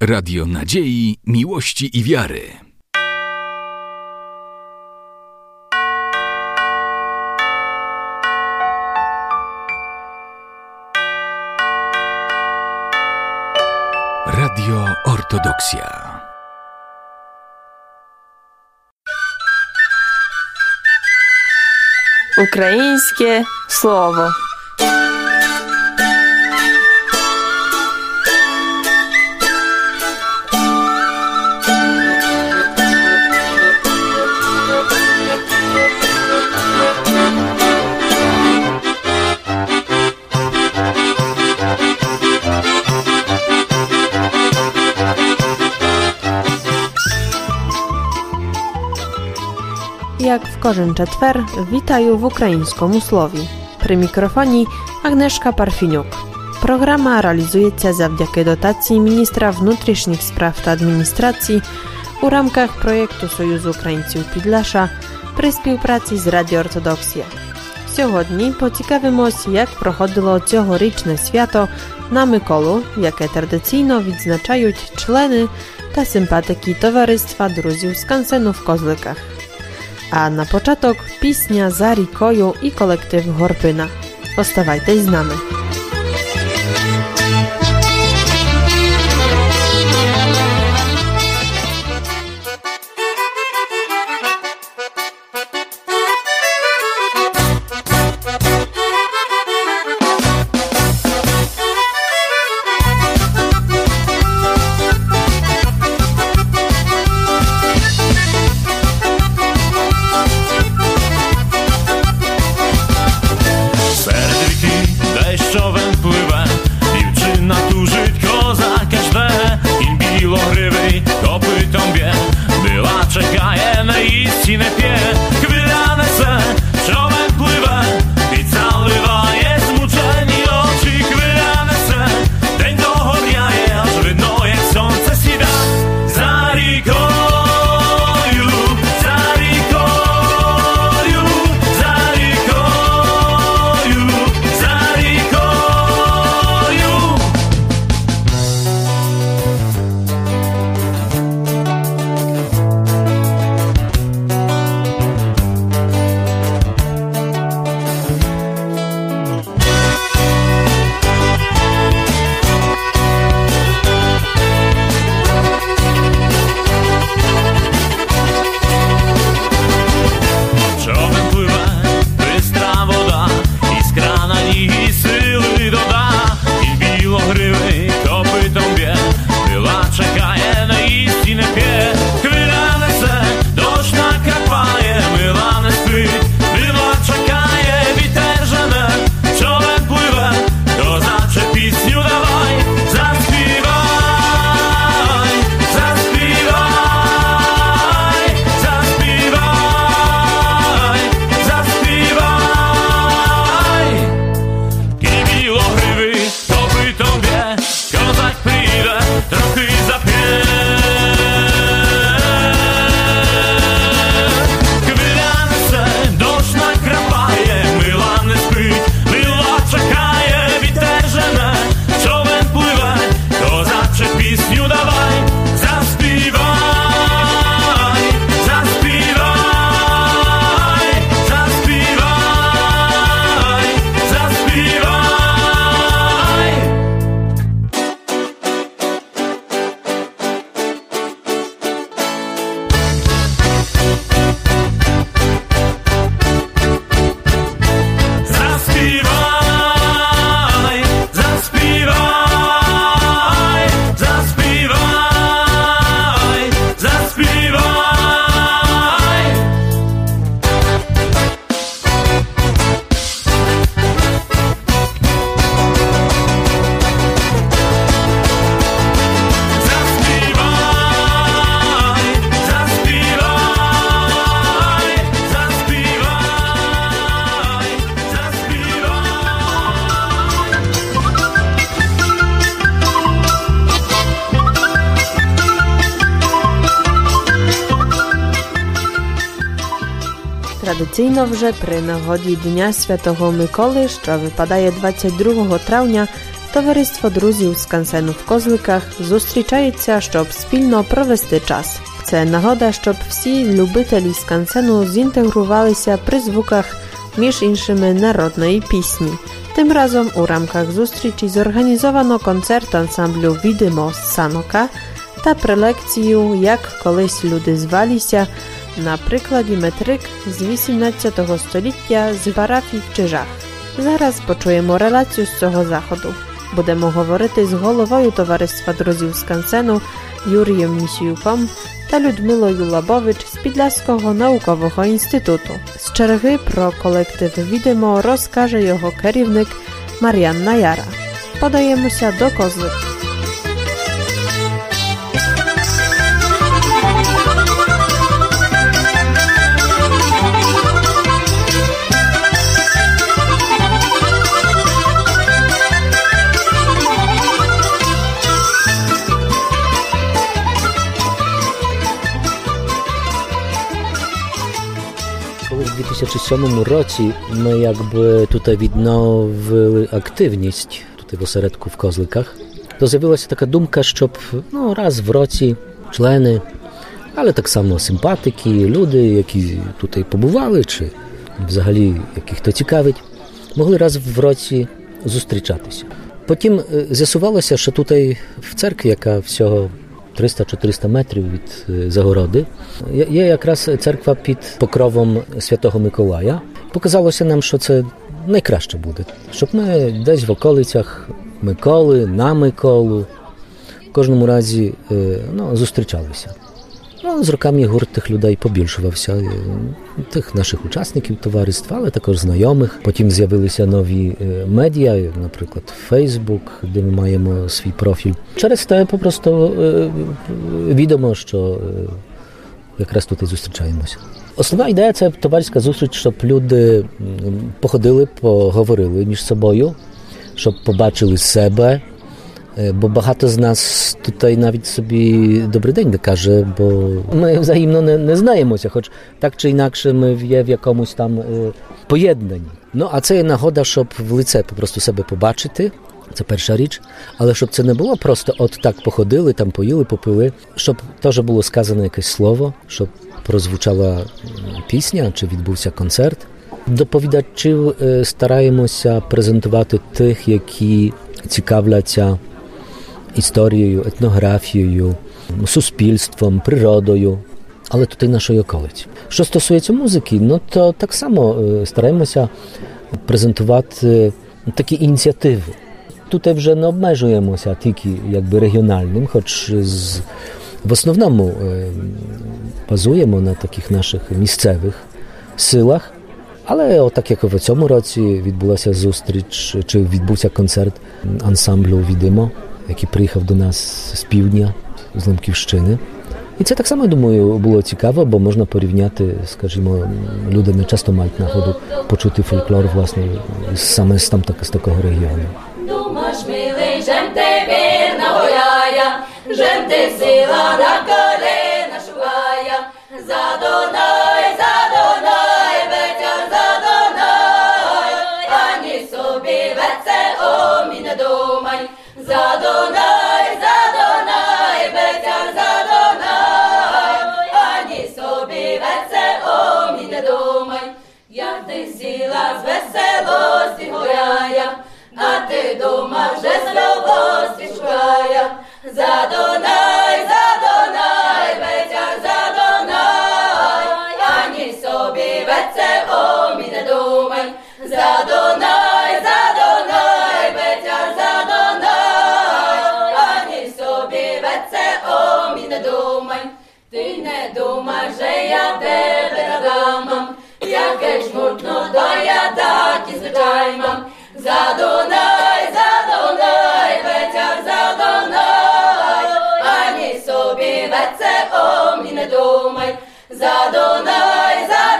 Radio nadziei, miłości i wiary. Radio Ortodoksja. Ukraińskie słowo. Jak w кожен четвер, вітаю в українському слові. При мікрофоні Агнешка Парфінюк. Програма реалізується завдяки дотації міністра внутрішніх справ та адміністрації у рамках проєкту Союзу українців Підляша при співпраці з Радіо Ортодоксія. Сьогодні поцікавимось, як проходило цьогорічне свято на Миколу, яке традиційно відзначають члени та симпатики Товариства друзів скансену в Козликах. A na początek pісня «За рікою» і колектив «Горпина». Оставайтесь з нами. Традиційно вже при нагоді Дня Святого Миколи, що випадає 22 травня, Товариство друзів з Скансену в Козликах зустрічається, щоб спільно провести час. Це нагода, щоб всі любителі Скансену зінтегрувалися при звуках, між іншими, народної пісні. Тим разом у рамках зустрічі зорганізовано концерт ансамблю «Відимо» з Санока та прелекцію «Як колись люди звалися» на прикладі метрик з 18 століття з парафії в Чижах. Зараз почуємо релацію з цього заходу. Будемо говорити з головою Товариства друзів Скансену Юрієм Місіюком та Людмилою Лабович з Підляського наукового інституту. З черги про колектив «Відимо» розкаже його керівник Мар'ян Наяра. Подаємося до Козлик. У 2007 році ми якби tutaj відновили активність tutaj w осередку в Козликах, то з'явилася така думка, щоб раз в році члени, але так само симпатики, люди, які тут побували, чи взагалі яких то цікавить, могли раз в році зустрічатися. Потім з'ясувалося, що тут в церкві, яка всього 300-400 метрів від Загороди, є якраз церква під покровом Святого Миколая. Показалося нам, що це найкраще буде, щоб ми десь в околицях Миколи, на Миколу, в кожному разі зустрічалися. З роками гурт тих людей побільшувався, тих наших учасників товариства, але також знайомих. Потім з'явилися нові медіа, наприклад, Facebook, де ми маємо свій профіль. Через те просто відомо, що якраз тут і зустрічаємося. Основна ідея – це товариська зустріч, щоб люди походили, поговорили між собою, щоб побачили себе. Бо багато з нас тут навіть собі добрий день не каже, бо ми взаємно не знаємося, хоч так чи інакше ми є в якомусь там поєднанні. А це є нагода, щоб в лице просто себе побачити, це перша річ, але щоб це не було просто от так походили, там поїли, попили, щоб теж було сказане якесь слово, щоб прозвучала пісня чи відбувся концерт. Доповідачів стараємося презентувати тих, які цікавляться історією, етнографією, суспільством, природою, але тут і нашої околиці. Що стосується музики, то так само стараємося презентувати такі ініціативи. Тут вже не обмежуємося тільки регіональним, хоч в основному базуємо на таких наших місцевих силах. Але отак, як в цьому році відбулася зустріч, чи відбувся концерт ансамблю «Відимо», який приїхав до нас з півдня, з Лемківщини. І це так само, думаю, було цікаво, бо можна порівняти, скажімо, люди не часто мають нагоду почути фольклор, власне, саме з такого регіону. Думаш, милий, жем ти вірна гуляє, жем ти сила на коліна шугає, за Дунай, ветер за Дунай, ані собі веце омі не думай, за Дунай, ветер за Дунай, ані собі веце омі не думай, як ти сіла з веселості гуляє, а ти думав, že зловості шукає, за Дунай, ветер за Дунай, ані собі веце омі не думай, за Дунай, ветер за Дунай, ані собі веце омі не думай, ти не думай, že я тебе радам, яке жмуртну до я так і звичай мам, за Дунай, ветер за Дунай, ані собі веце омі не думай, за Дунай,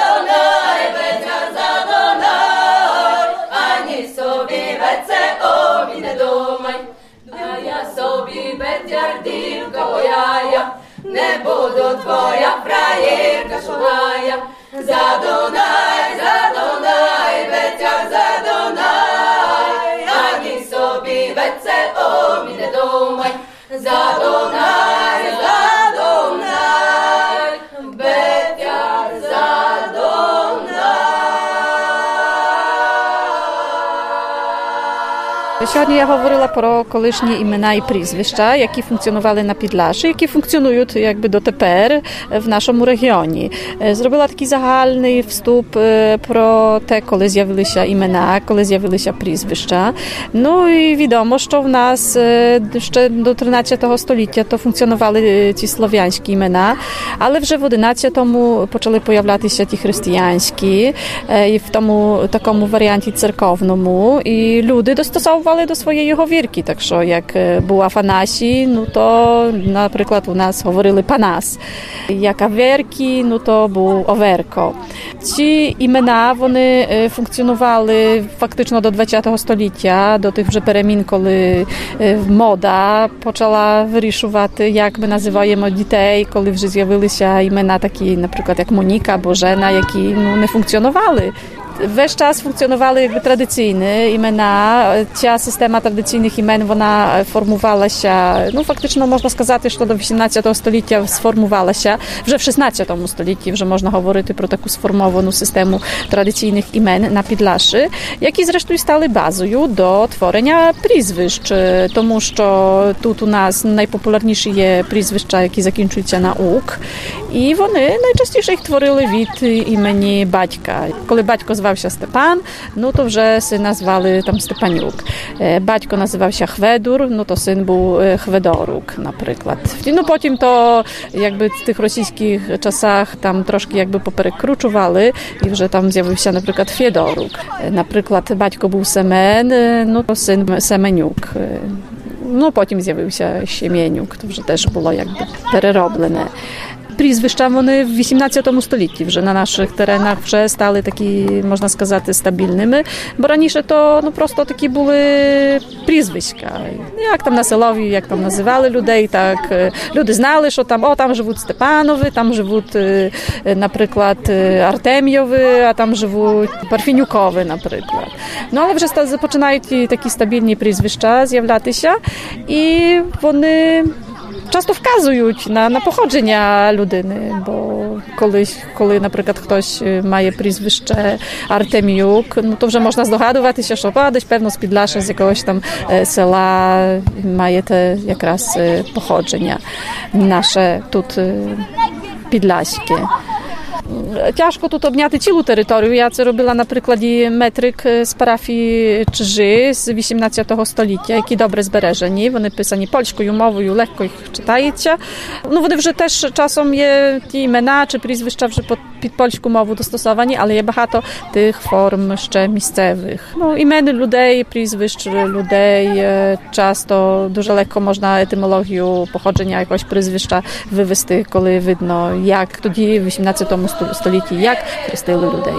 ветер за Дунай, ані собі веце омі не думай, а я собі ветер дівка моя, не буду твоя фраєрка шугая, за Дунай, ветер за Дунай, ані собі веце Сьогодні я говорила про колишні імена і прізвища, які функціонували на Підлаші, які функціонують якби дотепер в нашому регіоні. Зробила такий загальний вступ про те, коли з'явилися імена, коли з'явилися прізвища. Ну і відомо, що в нас ще до 13 століття то функціонували ці слов'янські імена, але вже в 11-му почали появлятися ті християнські, і в тому такому варіанті церковному, і люди достосовували до своєї говірки. Так що, як був Афанасій, ну то, наприклад, у нас говорили Панас. Як Аверкі, ну то був Оверко. Ці імена, вони функціонували фактично до 20-го століття, до тих вже перемін, коли мода почала вирішувати, як ми називаємо дітей, коли вже з'явилися імена такі, наприклад, як Моніка, Божена, які не функціонували. Весь час функціонували якби традиційні імена. Ця система традиційних імен, вона формувалася, фактично можна сказати, що до 18 століття сформувалася. Вже в 16 столітті вже можна говорити про таку сформовану систему традиційних імен на Підлаші, які зрештою стали базою до творення прізвищ, тому що тут у нас найпопулярніші є прізвища, які закінчуються на «ук», і вони найчастіше їх творили від імені батька. Коли батько звався Степан, то вже сина звали там Степанюк. Батько називався Хведур, то син був Хведорук, наприклад. Потім то якби в тих російських часах там трошки якби поперекручували і вже там з'явився, наприклад, Фєдорук. Наприклад, батько був Семен, то син Семенюк. Потім з'явився Щем'янюк, то вже теж було якби перероблене. Прізвища, вони в 18 столітті вже на наших теренах вже стали такі, можна сказати, стабільними, бо раніше то просто такі були прізвиська. Як там на селові, як там називали людей, так люди знали, що там живуть Степанови, там живуть, наприклад, Артем'єви, а там живуть Парфінюкови, наприклад. Але вже починають такі стабільні прізвища з'являтися, і вони часто вказують на походження людини, бо коли, наприклад, хтось має прізвище Артем'юк, то вже можна здогадуватися, що десь, певно, з Підлаша, з якогось там села має те якраз походження наше тут підлаське. Тяжко тут обняти цілу територію. Я це робила на прикладі метрик з парафії Чжи з 18 століття, які добре збережені. Вони писані польською мовою, легко їх читається. Вони вже теж часом є ті імена чи прізвища вже під польську мову достосовані, але є багато тих форм ще місцевих. Імени людей, прізвищ людей часто дуже легко можна етимологію походження якогось прізвища вивести, коли видно, як тоді в 18 столітті, як хрестили людей.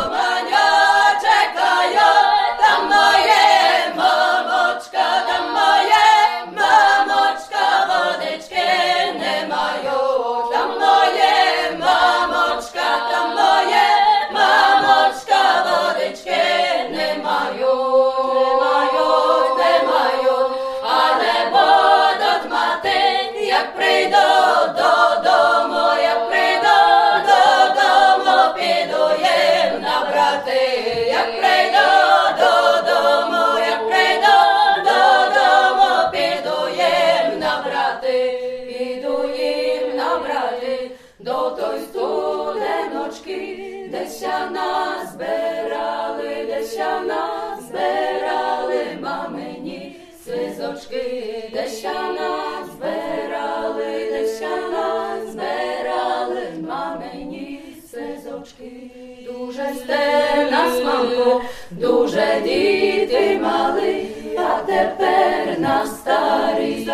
Дуже сте нас, мамко, дуже діти мали, а тепер на старий,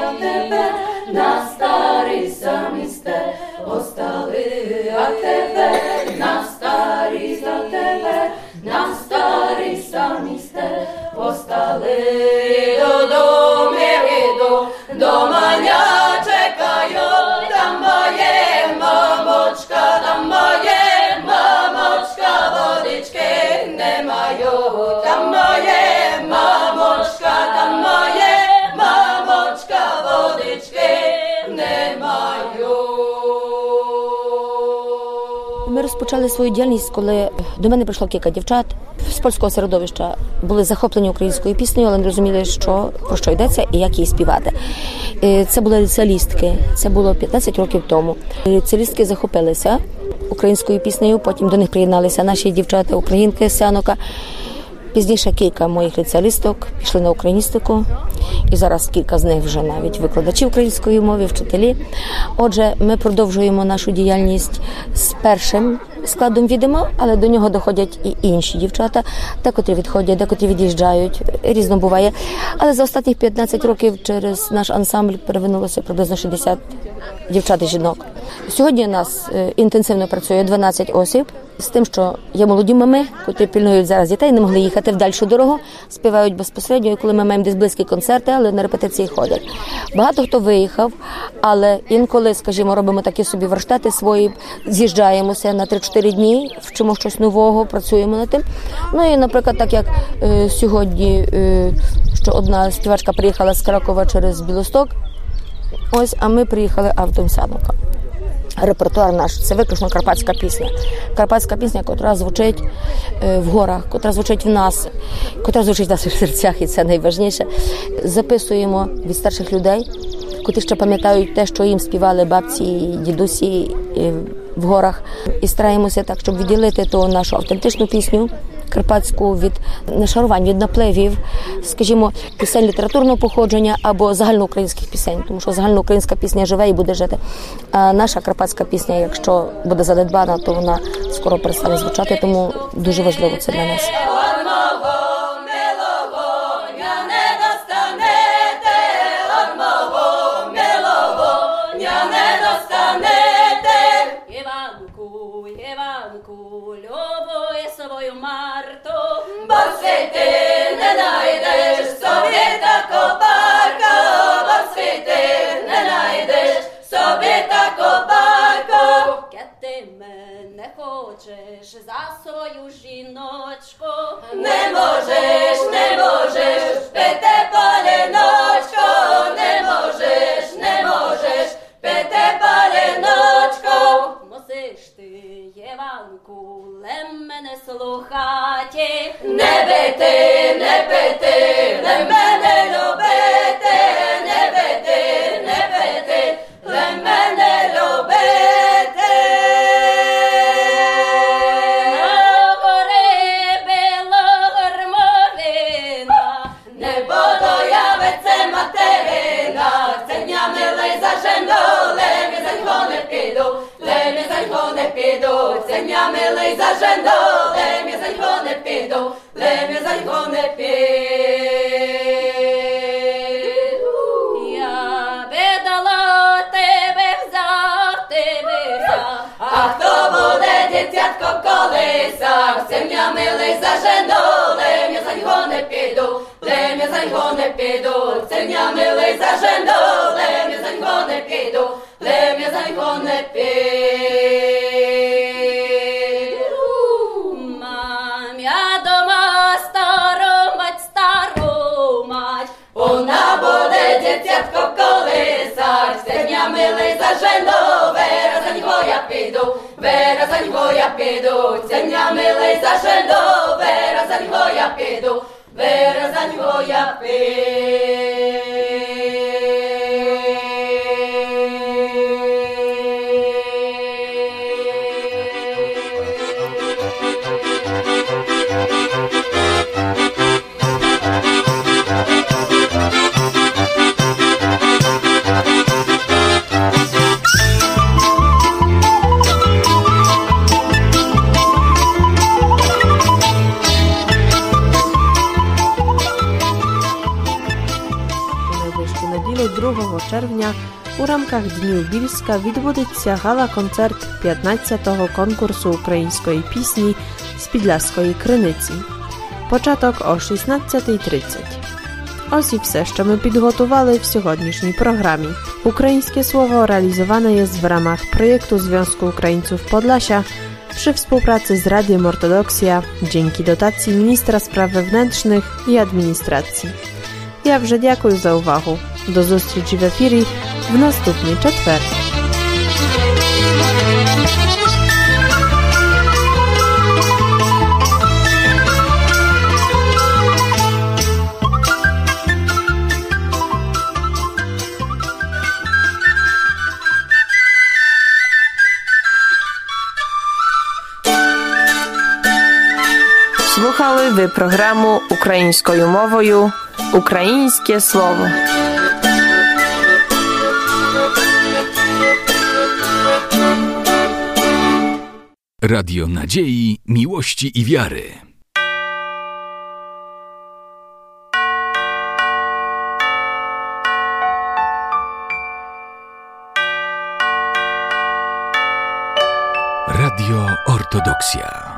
самі сте остали, а тепер на старий, самі сте остали. Додому їду, до маня чекаю, там моє мамочка, там моє водички не маю, там моє мамочка, водички не маю. Ми розпочали свою діяльність, коли до мене прийшло кілька дівчат. з польського середовища були захоплені українською піснею, але не розуміли, про що йдеться і як її співати. Це були ліцеалістки, це було 15 років тому. Ліцеалістки захопилися українською піснею, потім до них приєдналися наші дівчата, українки з Сянока. Пізніше кілька моїх ліцеалісток пішли на україністику, і зараз кілька з них вже навіть викладачі української мови, вчителі. Отже, ми продовжуємо нашу діяльність з першим складом відомо, але до нього доходять і інші дівчата, декотрі відходять, декотрі від'їжджають, різно буває. Але за останні 15 років через наш ансамбль перевинулося приблизно 60 дівчат і жінок. Сьогодні у нас інтенсивно працює 12 осіб, з тим, що є молоді мами, котрі пільнують зараз дітей, не могли їхати в дальшу дорогу, співають безпосередньо, і коли ми маємо десь близькі концерти, але на репетиції ходять. Багато хто виїхав, але інколи, скажімо, робимо такі собі варштати свої, з'їжджаємося на 3-4 дні, вчимо щось нового, працюємо над тим. Ну і, наприклад, так як сьогодні, що одна співачка приїхала з Кракова через Білосток, ось, а ми приїхали автом Сянока. Репертуар наш – це виключно карпатська пісня. Карпатська пісня, котра звучить в горах, котра звучить в нас, котра звучить в наших серцях, і це найважніше. Записуємо від старших людей, котрі ще пам'ятають те, що їм співали бабці, дідусі в горах. І стараємося так, щоб відділити ту нашу автентичну пісню карпатську від нашарувань, від напливів, скажімо, пісень літературного походження або загальноукраїнських пісень, тому що загальноукраїнська пісня живе і буде жити. А наша карпатська пісня, якщо буде занедбана, то вона скоро перестане звучати, тому дуже важливо це для нас. Бо світи не найдеш собі тако парко, бо світи не найдеш собі тако парко. Ти мене хочеш за свою жіночку, не можеш, не можеш пити палиночко, не можеш, не можеш пити палиночко. Мусиш ти, Єванку, мене слухати, не бити, не пити, не мене любити, не бити, не пити, не мене любити. На гори било гормовина, не було явиться материна, це дня милий заженули, ми за нього не піду, ми за нього не піду, це дня милий заженули, ми за нього не піду, ми за нього не піду. Я видала тебе, взяв тебе, а хто буде дитятко колиса, це дня милий заженули, ми за нього не піду, ми за нього не піду, це дня милий заженули, ми за нього не піду, ми за нього не піду. Мам, я дома стару мать, вона буде дитятко колисать, це дня милий зажену, вера за нього я піду, вера за нього я піду, це дня милий зажену, вера за нього я піду, вера за нього я піду. неділю 2 червня у рамках Днів Більська відбудеться гала-концерт 15-го конкурсу української пісні з Підляської Криниці. Початок о 16:30. Ось і все, що ми підготували в сьогоднішній програмі. Україńskie Słowo realizowane jest w ramach projektu Związku Ukraińców Podlasia przy współpracy z Radiem Ortodoksja dzięki dotacji Ministra Spraw Wewnętrznych i Administracji. Ja вже дякую за увагу. До зустрічі в ефірі в наступний четвер. Слухали ви програму українською мовою «Українське слово». Radio Nadziei, Miłości i Wiary. Radio Ortodoksja.